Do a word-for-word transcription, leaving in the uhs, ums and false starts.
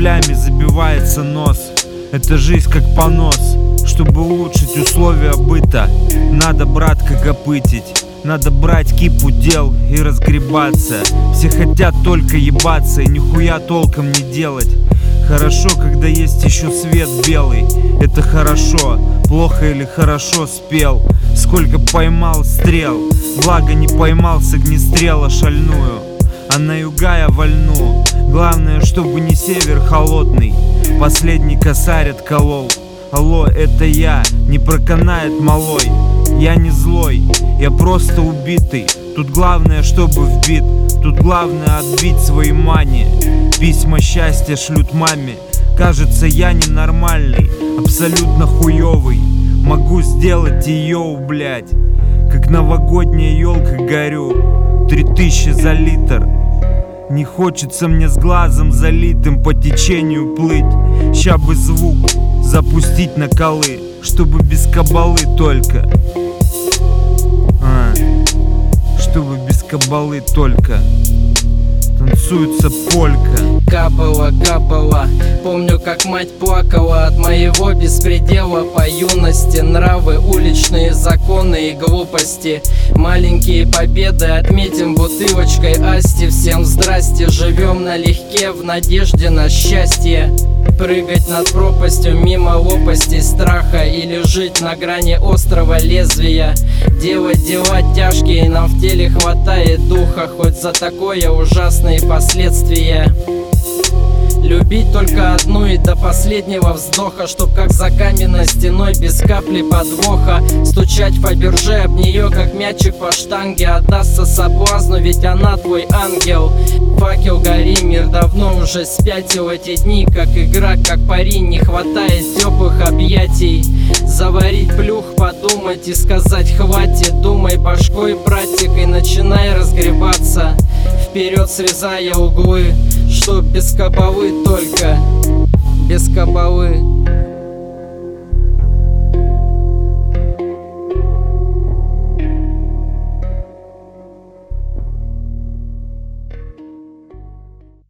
соплями забивается нос. Это жизнь как понос. Чтобы улучшить условия быта, надо, братка, копытить. Надо брать кипу дел и разгребаться. Все хотят только ебаться и нихуя толком не делать. Хорошо, когда есть еще свет белый. Это хорошо, плохо или хорошо спел. Сколько поймал стрел, благо не поймал с огнестрела шальную. А на юга я вольну. Главное, чтобы не север холодный. Последний косарь отколол. Алло, это я, не проканает малой. Я не злой, я просто убитый. Тут главное, чтобы вбит. Тут главное отбить свои мани. Письма счастья шлют маме. Кажется, я ненормальный, абсолютно хуёвый. Могу сделать ее, блядь. Как новогодняя елка горю. Три тысячи за литр. Не хочется мне с глазом залитым по течению плыть. Ща бы звук запустить на колы, чтобы без кабалы только. А, чтобы без кабалы только. Танцуется полька. Капала, капала, помню, как мать плакала от моего беспредела. По юности нравы, уличные законы и глупости. Маленькие победы отметим бутылочкой асти. Всем здрасте, живем налегке в надежде на счастье. Прыгать над пропастью мимо лопастей страха или жить на грани острого лезвия. Делать дела тяжкие, нам в теле хватает духа, хоть за такое ужасные последствия. Любить только одну и до последнего вздоха, чтоб как за каменной стеной без капли подвоха стучать Фаберже об нее, как мячик по штанге. Отдастся соблазну, ведь она твой ангел. Факел гори, мир давно уже спятил. Эти дни как игра, как пари, не хватает теплых объятий. Заварить плюх, подумать и сказать хватит. Думай башкой, братик, и начинай разгребаться. Вперед срезая углы, чтоб без кабалы только. Без кабалы.